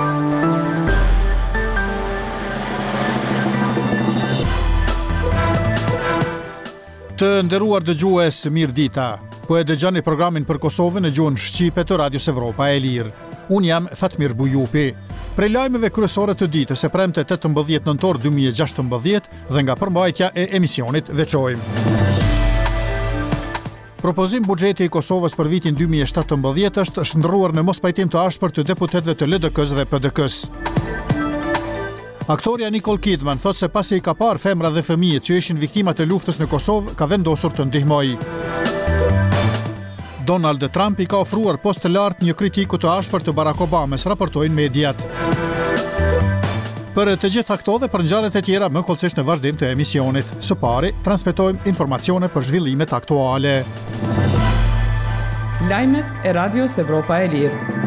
Të nderuar dëgjues, mirë dita. Po e dëgjoni programin për Kosovën në gjuhën shqipe të Radios Evropa e Lirë. Unë jam Fatmir Bujupi. Prej lajmeve kryesore të ditës së premte 18 nëntor 2016 dhe nga përmbajtja e emisionit veçojmë. Propozim buxheti i Kosovës për vitin 2017 është shndërruar në mospajtim të ashpër të deputetëve të LDK-s dhe PDK-s. Aktoria Nicole Kidman thot se pasi i ka parë femra dhe fëmijët që ishin viktimat e luftës në Kosovë, ka vendosur të ndihmojë. Donald Trump i ka ofruar post të lartë një kritiku të ashpër të Barack Obamas, raportojnë mediat. Për të gjitha këto dhe për ngjarjet e tjera më kollësisht në vazhdim të emisionit. Së pari, transmetojmë informacione për zhvillimet aktuale. Lajmet e Radios Evropa e Lirë.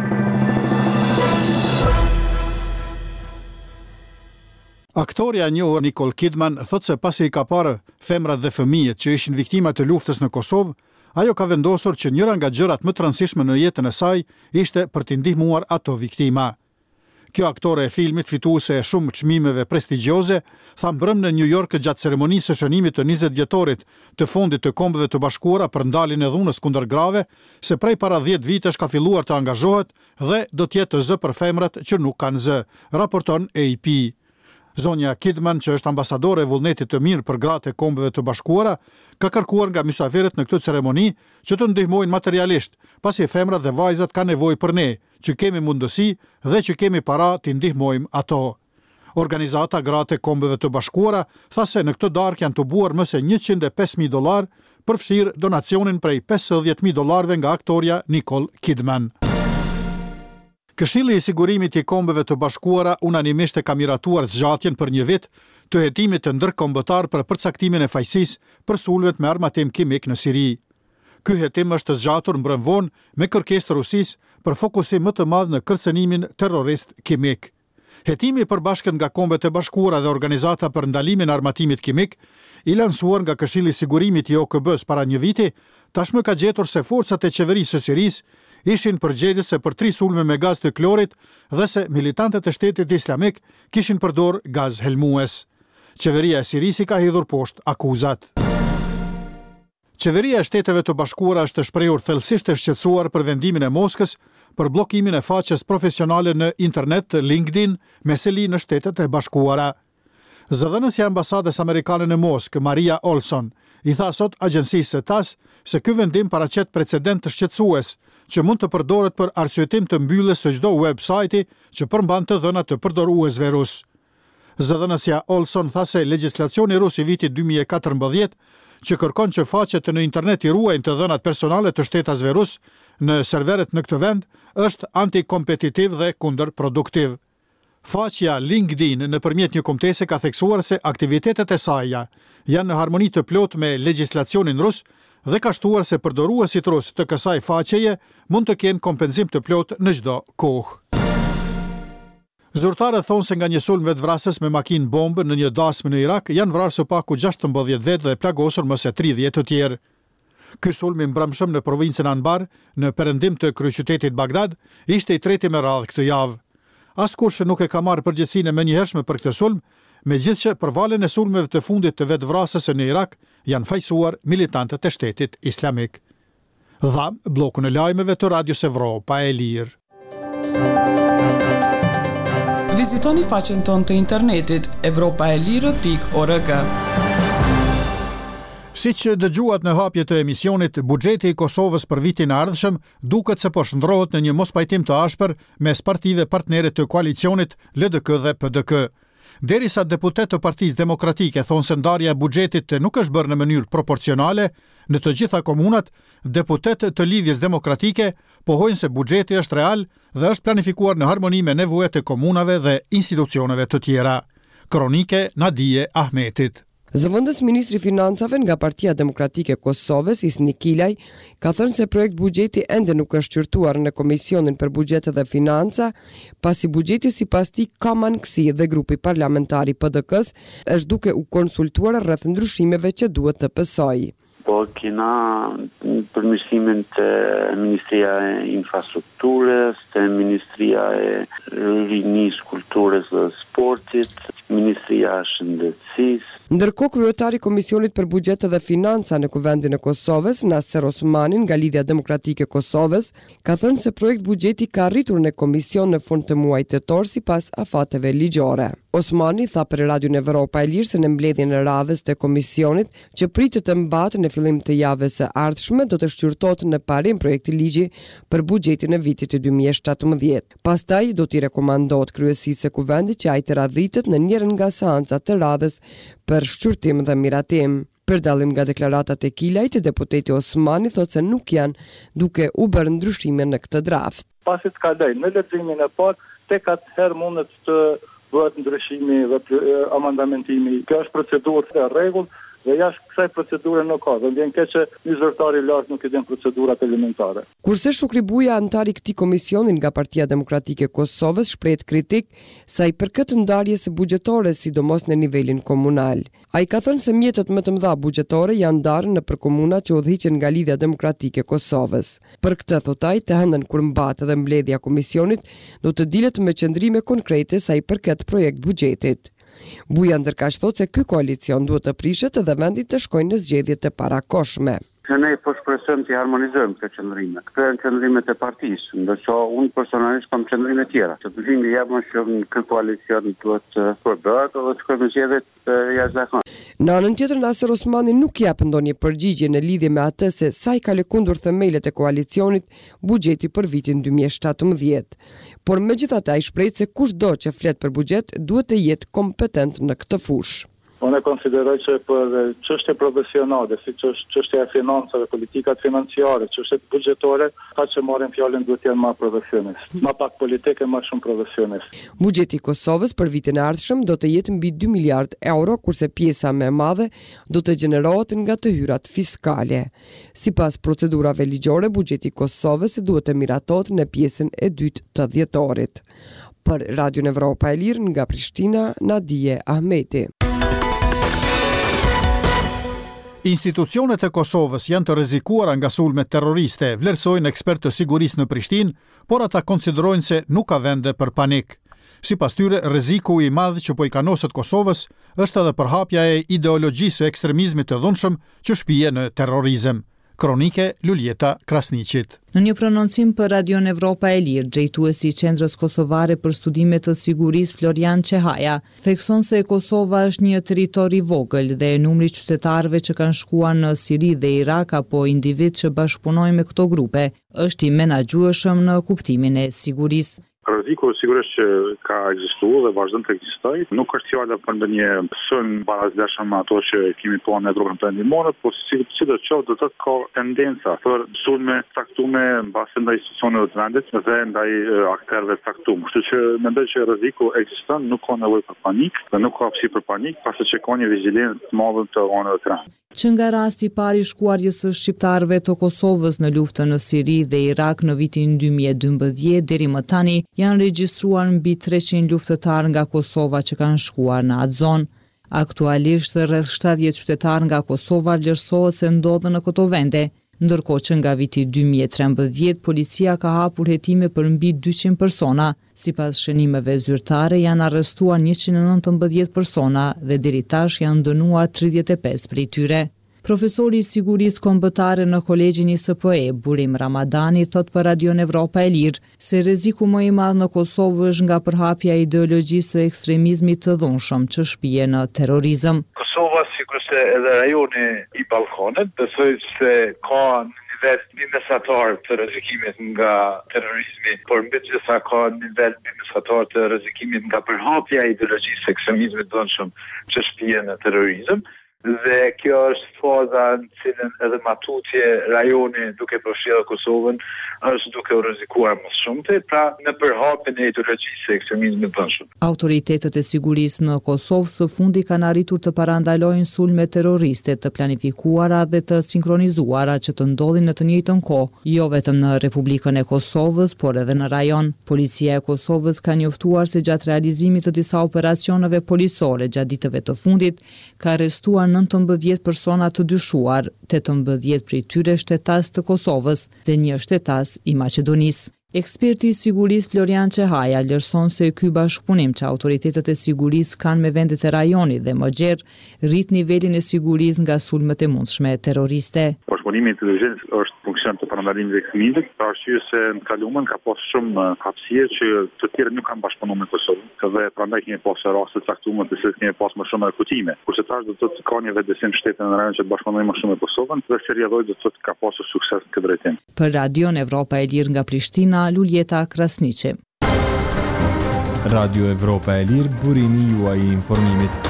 Aktoria e njohur Nicole Kidman thot se pasi i ka parë femrat dhe fëmijët që ishin viktima të luftës në Kosovë, ajo ka vendosur që njëra nga gjërat më të rëndësishme në jetën e saj ishte për t'i ndihmuar ato viktima. Kjo aktore e filmit, fituese e shumë çmimeve prestigjioze, tha mbrëm në New York gjatë ceremonisë së shënimit të 20 vjetorit të Fondit të Kombeve të Bashkuara për ndaljen e dhunës kundër grave, se prej para 10 vitesh ka filluar të angazhohet dhe do të jetë zë për femrat që nuk kanë zë, raporton AP. Zonja Kidman, që është ambasadore e vullnetit të mirë për gratë e Kombeve të Bashkuara, ka kërkuar nga mysafirët në këtë ceremoni që të ndihmojnë materialisht, pasi femrat dhe vajzat kanë nevojë për ne, që kemi mundësi dhe që kemi para t'i ndihmojmë ato. Organizata Gratë e Kombeve të Bashkuara tha se në këtë darkë janë të buar më se $105,000, përfshirë donacionin prej $50,000 nga aktoria Nicole Kidman. Këshilli i sigurimit i Kombeve të Bashkuara unanimisht e ka miratuar zgjatjen për një vit të hetimit të ndërkombëtar për përcaktimin e fajësisë për sulmet me armatim kimik në Siri. Ky hetim është zgjatur mbrëm vonë me kërkesë të Rusisë për fokusim më të madh në kërcënimin terrorist kimik. Hetimi i përbashkët nga Kombet e Bashkuara dhe Organizata për ndalimin e armatimit kimik, i lansuar nga Këshilli i sigurimit i OKB-s para një viti, tashmë ka gjetur se forcat e qeverisë së Sirisë ishin përgjegjëse për 3 sulme me gaz të klorit dhe se militantët e Shtetit Islamik kishin përdor gaz helmues. Qeveria e Sirisë ka hedhur poshtë akuzat. Qeveria e Shteteve të Bashkuara është shprehur thellësisht e shqetësuar për vendimin e Moskës për bllokimin e faqes profesionale në internet LinkedIn me seli në Shtetet e Bashkuara. Zëdhënësja e ambasadës amerikane në Moskë, Maria Olson, i tha sot agjencisë së TASS se ky vendim paraqet precedent të shqetësues që mund të përdoret për arsyetim të mbylljes së çdo websajti që përmban të dhëna të përdoruesve rus. Zëdhënësja Olson tha se legjislacioni rus i vitit 2014 që kërkon që faqet në internet i ruajnë të dhënat personale të shtetasve rus në serveret në këtë vend është antikompetitiv dhe kundërproduktiv. Faqja LinkedIn nëpërmjet një kumtese ka theksuar se aktivitetet e saj janë në harmoni të plotë me legjislacionin rus dhe ka shtuar se përdoruesit rus të kësaj faqeje mund të kenë kompenzim të plotë në çdo kohë. Zyrtarët thonë se nga një sulm vetvrasës me makinë bombë në një dasmë në Irak janë vrarë së paku 16 vetë dhe plagosur më se 30 të tjerë. Ky sulm i mbrëmshëm në provincën Anbar, në perëndim të kryeqytetit Bagdad, ishte i treti me radhë këtë javë. Askush nuk e ka marrë përgjegjësinë menjëhershme për këtë sulm, megjithëse për valën e sulmeve të fundit të vetvrasës në Irak janë fajsuar militantët e Shtetit Islamik. Dha bllokun e lajmeve të Radios Evropa e Lirë. Vizitoni faqen tonë të internetit evropaelire.org. Siç dëgjuat në hapje të emisionit, buxheti i Kosovës për vitin e ardhshëm duket se po shndrohet në një mospajtim të ashpër mes partive partnere të koalicionit LDK dhe PDK. Derisa deputet të Partisë Demokratike thonë se ndarja e buxhetit nuk është bërë në mënyrë proporcionale, në të gjitha komunat, deputet të Lidhjes Demokratike pohojnë se buxheti është real dhe është planifikuar në harmoni me nevojat e komunave dhe institucioneve të tjera. Kronike Nadije Ahmetit. Zëvendës ministri i financave nga Partia Demokratike e Kosovës, Isnik Kilaj, ka thënë se projekt buxheti ende nuk është çyrtuar në Komisionin për Buxhete dhe Financa, pasi buxheti sipas tij ka mangësi dhe grupi parlamentar i PDK-s është duke u konsultuar rreth ndryshimeve që duhet të pësojë. Po kena përmirësimin të Ministria e Infrastrukturës, të Ministria e rinisë kulturës dhe sportit, Ministria e Shëndetësisë. Ndërkohë, kryetari i Komisionit për Buxhet dhe Financa në Kuvendin e Kosovës, Naser Osmani nga Lidhja Demokratike e Kosovës, ka thënë se projekt buxheti ka arritur në komision në fund të muajit tetor sipas afateve ligjore. Osmani tha për Radion Evropa e Lirë se në mbledhjen e radhës të komisionit që pritet të mbahet në fillim të javës së ardhshme do të shqyrtohet në parim projekti ligji për buxhetin e vitit 2017. Pastaj do t'i rekomandohet kryesisë së kuvendit që ai të radhitet në njërin nga seancat të radhës për shqyrtim dhe miratim. Për dallim nga deklaratat e Kilajt, deputeti Osmani thotë se nuk janë duke u bërë ndryshime në këtë draft. Pasi të kaloj në leximin e parë, tek atëherë mundet të bëhet ndryshimi dhe amandamentimi. Kjo është procedurë e rregull dhe jashtë kësaj procedure nuk ka. Dhe vjen keq që një zyrtar i lartë nuk i din procedurat elementare. Kurse Shukri Buja, antar i këtij komisioni nga Partia Demokratike e Kosovës, shpreh kritik sa i përket ndarjes së buxhetore, sidomos në nivelin komunal. Ai ka thënë se mjetet më të mëdha buxhetore janë ndarë nëpër komunat që udhëhiqen nga Lidhja Demokratike e Kosovës. Për këtë, thot ai, të hënën kur mbahet edhe mbledhja e komisionit, do të dilet me qëndrime konkrete sa i përket projekt buxhetit. Buja ndërkaq thotë se ky koalicion duhet të prishet dhe vendit të shkojnë në zgjedhje të parakohshme. Ne po shpresojmë të harmonizojmë këto qëndrime. Këto janë qëndrimet e partisë, ndërsa unë personalisht kam qëndrime tjera. Qëndrimi jam që ky koalicion duhet të përbëhet dhe të shkojmë në zgjedhje të jashtëzakonshme. Në anën tjetër, Naser Osmani nuk jep ndonjë përgjigje në lidhje me atë se sa i ka lëkundur themelet e koalicionit buxheti për vitin 2017. Por megjithatë ai shpreh se kushdo që flet për buxhet duhet të jetë kompetent në këtë fushë. Unë konsideroj që për çështje profesionale, siç është çështja e financave, politikat financiare, çështjet buxhetore, ata që marrin fjalën duhet të jenë më profesionist, më pak politike, më shumë profesionist. Buxheti i Kosovës për vitin e ardhshëm do të jetë mbi 2 miliard euro, kurse pjesa më e madhe do të gjenerohet nga të hyrat fiskale. Sipas procedurave ligjore, buxheti i Kosovës duhet të miratohet në pjesën e dytë të dhjetorit. Për Radion Evropa e Lirë nga Prishtina, Nadije Ahmeti. Institucionet e Kosovës janë të rrezikuara nga sulmet terroriste, vlerësojnë ekspertë të sigurisë në Prishtinë, por ata konsiderojnë se nuk ka vende për panik. Sipas tyre, rreziku i madh që po i kanoset Kosovës është edhe përhapja e ideologjisë së ekstremizmit të dhunshëm që shpije në terrorizëm. Kronike Luljeta Krasniqit. Në një prononcim për Radion Evropa e Lirë, drejtuesi i Qendrës Kosovare për Studime të Sigurisë Florian Çehaja thekson se Kosova është një territor i vogël dhe numri i qytetarëve që kanë shkuar në Siri dhe Irak apo individ që bashkëpunojnë me këto grupe është i menaxhueshëm në kuptimin e sigurisë. Rreziku sigurisht që ka ekzistuar dhe vazhdon të ekzistojë. Nuk është fjala për ndonjë sulm barazlashëm me ato që kemi po në rrugën perëndimore, por sidoqoftë do të ka tendenca për sulme caktuar mbasi ndaj institucioneve të vendit dhe ndaj aktorëve të caktuar. Kështu që mendoj që rreziku ekziston, nuk ka nevojë për panik, dhe nuk ka pse për panik, pasi që ka një vigjilencë të madhe të anëve të vendit. Që nga rasti i parë i shkuarjes së shqiptarëve të Kosovës në luftën në Siri dhe Irak në vitin 2012 deri më tani janë regjistruar mbi 300 luftëtarë nga Kosova që kanë shkuar në atë zonë. Aktualisht rreth 70 qytetarë nga Kosova vlerësohet se ndodhen në këto vende, ndërkohë që nga viti 2013 policia ka hapur hetime për mbi 200 persona. Sipas shënimeve zyrtare janë arrestuar 119 persona dhe deri tash janë dënuar 35 prej tyre. Profesori i sigurisë kombëtare në Kolegjin ISPE, Burim Ramadani, thot për Radion Evropa e Lirë se rreziku më i madh në Kosovë është nga përhapja e ideologjisë së ekstremizmit të dhunshëm që shpije në terrorizëm. Kosova, sikurse edhe rajoni i Ballkanit, besoj se ka nivel mesatar të rrezikimit nga terrorizmi, por mbi të gjitha ka nivel mesatar të rrezikimit nga përhapja e ideologjisë së ekstremizmit të dhunshëm që shpije në terrorizëm. Dhe kjo është faza në cilën edhe matutje rajoni duke përfshirë Kosovën është duke u rrezikuar më shumëte, pra në përhapjen e ideologjisë së ekstremizmit të dhunshëm. Autoritetet e sigurisë në Kosovë së fundi kanë arritur të parandalojnë sulme terroriste të planifikuara dhe të sinkronizuara që të ndodhin në të njëjtën kohë, jo vetëm në Republikën e Kosovës, por edhe në rajon. Policia e Kosovës ka njoftuar se gjatë realizimit të disa operacioneve policore gjatë ditëve të fundit ka arrestuar 19 persona të dyshuar, 18 prej tyre shtetas të Kosovës dhe një shtetas i Maqedonisë. Eksperti i sigurisë Florian Çehaja lërson se ky bashkëpunim që autoritetet e sigurisë kanë me vendet e rajonit dhe më gjerë rrit nivelin e sigurisë nga sulmet e mundshme terroriste. Bashkëpunimi i inteligjencës është funksion të parandalimit të ekstremizmit, për arsye se në kaluar ka pas shumë hapësirë që të tjerë nuk kanë bashkëpunuar me Kosovën. Dhe prandaj kemi pasur raste të caktuara të cilët kemi pas më shumë rekutime. Kurse tash do të thotë ka një vetësim shtetën në rajon që bashkëpunojnë më shumë me Kosovën dhe seriozoj do të thotë ka pasur sukses në këtë drejtim. Për Radion Evropa e Lirë nga Prishtina, Luljeta Krasniqi. Radio Evropa e Lirë, burimi juaj i informimit.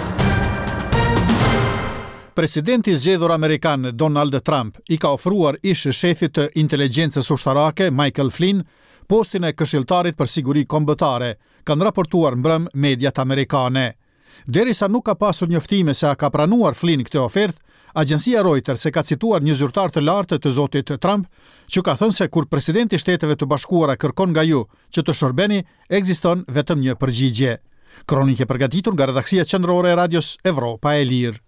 Presidenti i zgjedhur amerikan Donald Trump i ka ofruar ish shefit të inteligjencës ushtarake Michael Flynn postin e këshilltarit për siguri kombëtare, kanë raportuar mbrëm mediat amerikane. Derisa nuk ka pasur njoftime se a ka pranuar Flynn këtë ofertë, agjencia Reuters ka cituar një zyrtar të lartë të zotit Trump, që ka thënë se kur presidenti i Shteteve të Bashkuara kërkon nga ju që të shërbeni, ekziston vetëm një përgjigje. Kronikë e përgatitur nga redaksia qendrore e Radios Evropa e Lirë.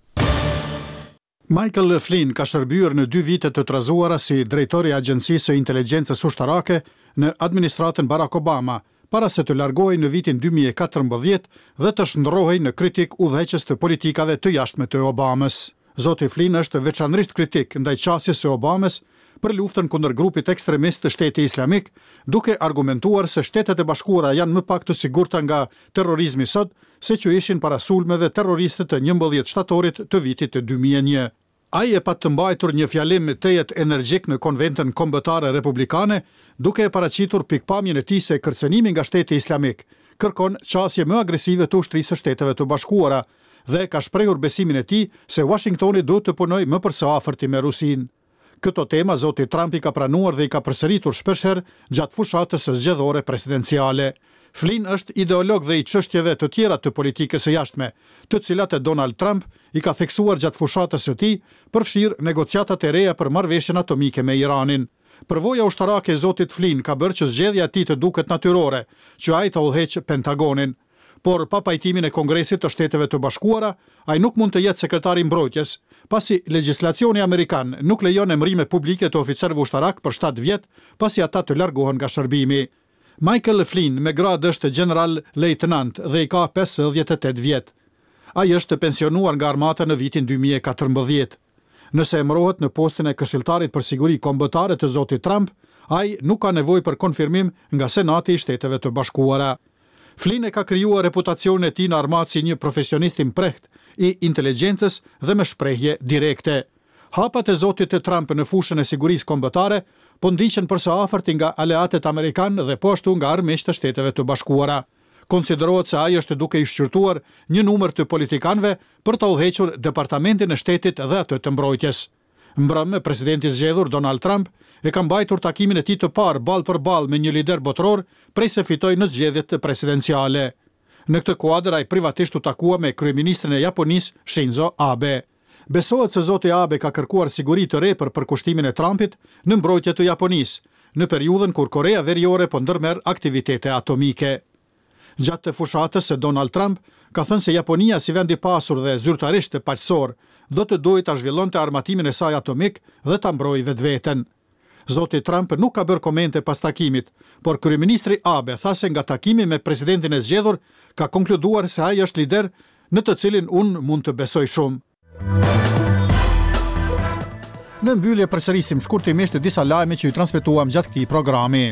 Michael Flynn ka shërbyer në 2 vite të trazuara si drejtori i Agjencisë së Inteligjencës Ushtarake në administratën Barack Obama, para se të largohej në vitin 2014 dhe të shndrohej në kritik udhëheqës të politikave të jashtme të Obamës. Zoti Flynn është veçanërisht kritik ndaj qasjes së Obamës për luftën kundër grupit ekstremist të Shteti Islamik, duke argumentuar se Shtetet e Bashkuara janë më pak të sigurta nga terrorizmi sot se që ishin para sulmeve terroriste të 11 shtatorit të vitit të 2001. Ai e pa të mbajtur një fjalim tejet energjik në konventën kombëtare republikane, duke e paraqitur pikpamjen e tij se kërcënimi nga Shteti Islamik kërkon qasje më agresive të ushtrisë së Shteteve të Bashkuara dhe ka shprehur besimin e tij se Washingtoni duhet të punojë më përse afërti me Rusinë. Këto tema zoti Trump i ka pranuar dhe i ka përsëritur shpeshherë gjatë fushatës së zgjedhore presidenciale. Flynn është ideolog dhe i çështjeve të tjera të politikës së jashtme, të cilat e Donald Trump i ka theksuar gjatë fushatës së tij, përfshirë negociatat e reja për marrëveshjen atomike me Iranin. Përvoja ushtarake e zotit Flynn ka bërë që zgjedhja e tij të duket natyrore, që ai të udhëheqë Pentagonin. Por pa pajtimin e Kongresit të Shteteve të Bashkuara, ai nuk mund të jetë sekretari i mbrojtjes, pasi legjislacioni amerikan nuk lejon emërime publike të oficerëve ushtarak për 7 vjet, pasi ata të largohen nga shërbimi. Michael Flynn me gradë është general lejtenant dhe i ka 58 vjet. Ai është pensionuar nga armata në vitin 2014. Nëse emërohet në postin e këshilltarit për siguri kombëtare të zotit Trump, ai nuk ka nevojë për konfirmim nga Senati i Shteteve të Bashkuara. Flynn e ka krijuar reputacionin e tij në armatë si një profesionist i mprehtë i inteligjencës dhe me shprehje direkte. Hapat e zotit Trump në fushën e sigurisë kombëtare po ndiqen përse afërt nga aleatët amerikanë dhe po ashtu nga armiqtë të Shteteve të Bashkuara. Konsiderohet se ai është duke i shqyrtuar një numër të politikanëve për të udhëhequr departamentin e shtetit dhe atë të mbrojtjes. Mbrëmë, presidenti i zgjedhur Donald Trump e ka mbajtur takimin e tij të parë ballë për ballë me një lider botëror prej se fitoi në zgjedhjet presidenciale. Në këtë kuadër ai privatisht u takua me kryeministrin e Japonisë Shinzo Abe. Besohet se zoti Abe ka kërkuar siguri të re për përkushtimin e Trumpit në mbrojtje të Japonisë, në periudhën kur Korea Veriore po ndërmerr aktivitete atomike. Gjatë të fushatës se Donald Trump ka thënë se Japonia si vend i pasur dhe zyrtarisht të paqësor do të duhet ta zhvillonte armatimin e saj atomik dhe ta mbrojë vetveten. Zoti Trump nuk ka bërë komente pas takimit, por kryeministri Abe tha se nga takimi me presidentin e zgjedhur ka konkluduar se ai është lider në të cilin unë mund të besoj shumë. Në mbyllje përsërisim shkurtimisht disa lajme që ju transmetuam gjatë këtij programi.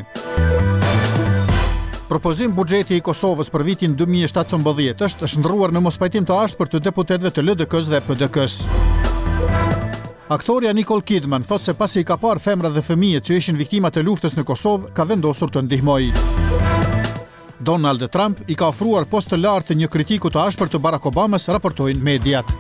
Propozim buxheti i Kosovës për vitin 2017 është shndruar në mospajtim të ashpër të deputetëve të LDK-s dhe PDK-s. Aktoria Nicole Kidman thot se pasi i ka parë femrat dhe fëmijët që ishin viktima të luftës në Kosovë, ka vendosur të ndihmojë. Donald Trump i ka ofruar post të lartë një kritiku të ashpër të Barack Obamas, raportojnë mediat.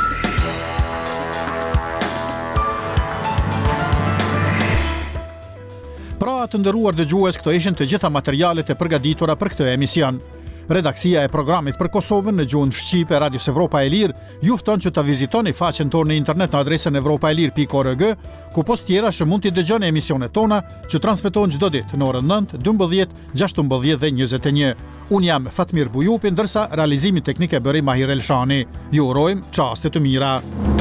Pra të nderuar dëgjues, këto ishin të gjitha materialet e përgatitura për këtë emision. Redaksia e programit për Kosovën në gjuhën shqipe Radios Evropa e Lirë ju fton që ta vizitoni faqen tonë në internet në adresën evropaelir.org, ku post tjera që mund t'i dëgjoni emisionet tona që transmetohen çdo ditë në orën 9, 12, 16 dhe 21. Unë jam Fatmir Bujupi, ndërsa realizimin teknik e bëri Mahir Elshani. Ju urojmë çaste të mira.